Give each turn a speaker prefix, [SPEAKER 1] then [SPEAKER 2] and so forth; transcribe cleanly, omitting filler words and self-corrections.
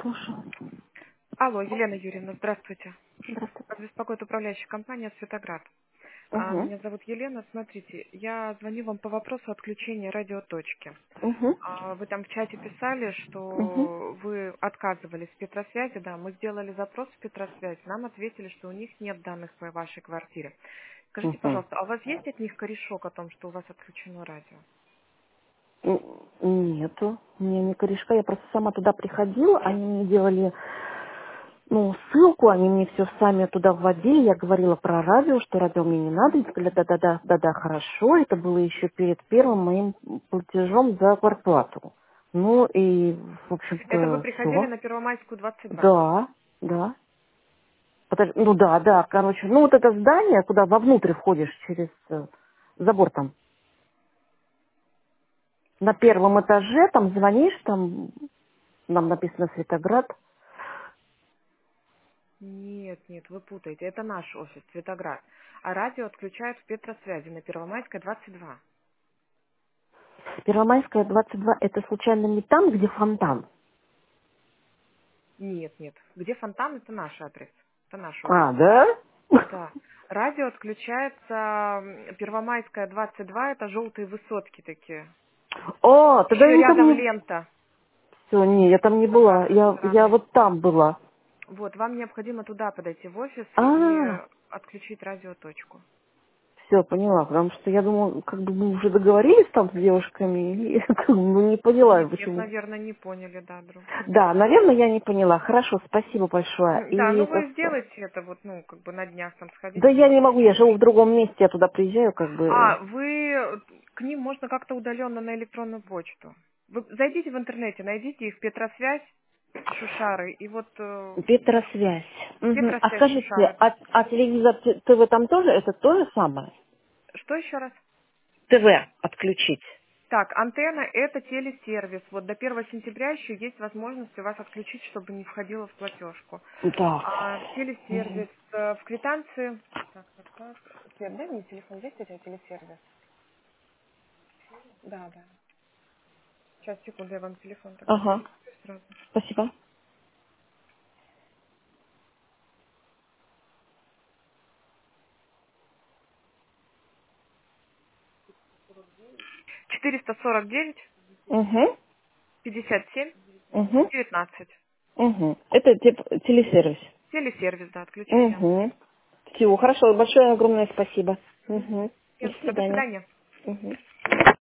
[SPEAKER 1] Слушаю.
[SPEAKER 2] Алло, Елена Юрьевна, здравствуйте.
[SPEAKER 1] Здравствуйте.
[SPEAKER 2] Вас беспокоит управляющая компания «Светоград».
[SPEAKER 1] Угу.
[SPEAKER 2] Меня зовут Елена. Смотрите, я звоню вам по вопросу отключения радиоточки.
[SPEAKER 1] Угу.
[SPEAKER 2] Вы там в чате писали,
[SPEAKER 1] Угу.
[SPEAKER 2] что вы отказывались в Петросвязи. Да, мы сделали запрос в Петросвязь. Нам ответили, что у них нет данных по вашей квартире. Скажите,
[SPEAKER 1] Угу.
[SPEAKER 2] пожалуйста, а у вас есть от них корешок о том, что у вас отключено радио?
[SPEAKER 1] Нету. У меня не корешка. Я просто сама туда приходила. Они мне делали, ссылку. Они мне все сами туда вводили. Я говорила про радио, что радио мне не надо. И сказали, да-да-да, да-да, хорошо. Это было еще перед первым моим платежом за квартплату. Ну и, в
[SPEAKER 2] Это вы
[SPEAKER 1] общем-то,
[SPEAKER 2] приходили
[SPEAKER 1] все.
[SPEAKER 2] на Первомайскую 22.
[SPEAKER 1] Да, да. Ну да, да, короче, вот это здание, куда вовнутрь входишь через забор там, на первом этаже, там звонишь, там написано Светоград.
[SPEAKER 2] Нет, нет, вы путаете. Это наш офис, Цветоград. А радио отключают в Петросвязи на Первомайской 22.
[SPEAKER 1] Первомайская 22, это случайно не там, где фонтан?
[SPEAKER 2] Нет, нет. Где фонтан, это наш адрес. Это наш офис.
[SPEAKER 1] А, да?
[SPEAKER 2] Да. Радио отключается Первомайская 22, это желтые высотки такие.
[SPEAKER 1] О, тогда
[SPEAKER 2] Еще
[SPEAKER 1] я никак
[SPEAKER 2] рядом
[SPEAKER 1] не...
[SPEAKER 2] лента
[SPEAKER 1] Все, не, я там не
[SPEAKER 2] с
[SPEAKER 1] была,
[SPEAKER 2] обратной
[SPEAKER 1] я
[SPEAKER 2] стороны.
[SPEAKER 1] вот там была.
[SPEAKER 2] Вот, вам необходимо туда подойти в офис и
[SPEAKER 1] А,
[SPEAKER 2] отключить радиоточку.
[SPEAKER 1] все, поняла, потому что я думала, как бы мы уже договорились там с девушками, и как бы, не поняла,
[SPEAKER 2] Нет, нет,
[SPEAKER 1] почему.
[SPEAKER 2] наверное, не поняли, да, друг друга.
[SPEAKER 1] Да, наверное, я не поняла. Хорошо, спасибо большое.
[SPEAKER 2] Да,
[SPEAKER 1] И
[SPEAKER 2] ну
[SPEAKER 1] это...
[SPEAKER 2] вы сделаете это вот, ну, как бы на днях там
[SPEAKER 1] Да
[SPEAKER 2] сходите,
[SPEAKER 1] я
[SPEAKER 2] может,
[SPEAKER 1] не могу, я живу в
[SPEAKER 2] решите.
[SPEAKER 1] другом месте, я туда приезжаю, как бы...
[SPEAKER 2] Вы к ним можно как-то удаленно на электронную почту. Вы зайдите в интернете, найдите их Петросвязь, Шушары, и вот
[SPEAKER 1] Петросвязь. Мгм. А
[SPEAKER 2] Петросвязь,
[SPEAKER 1] скажите,
[SPEAKER 2] Шушары.
[SPEAKER 1] а телевизор ТВ там тоже, это то же самое?
[SPEAKER 2] Что еще раз?
[SPEAKER 1] ТВ отключить.
[SPEAKER 2] Так, антенна– это телесервис. Вот до 1 сентября еще есть возможность у вас отключить, чтобы не входило в платежку.
[SPEAKER 1] Так.
[SPEAKER 2] А телесервис в квитанции... Так, так, так. Свет, дай мне телефон. Есть у тебя телесервис? Да, да. Сейчас, секунду, я вам телефон тогда
[SPEAKER 1] Ага,
[SPEAKER 2] продиктую сразу.
[SPEAKER 1] спасибо.
[SPEAKER 2] 449
[SPEAKER 1] Угу,
[SPEAKER 2] 57
[SPEAKER 1] угу,
[SPEAKER 2] 19.
[SPEAKER 1] угу. Это телесервис.
[SPEAKER 2] Телесервис, да, отключение.
[SPEAKER 1] Угу. Все, хорошо, большое огромное спасибо. Угу. До
[SPEAKER 2] Нет, все, до
[SPEAKER 1] свидания.
[SPEAKER 2] свидания.
[SPEAKER 1] Угу.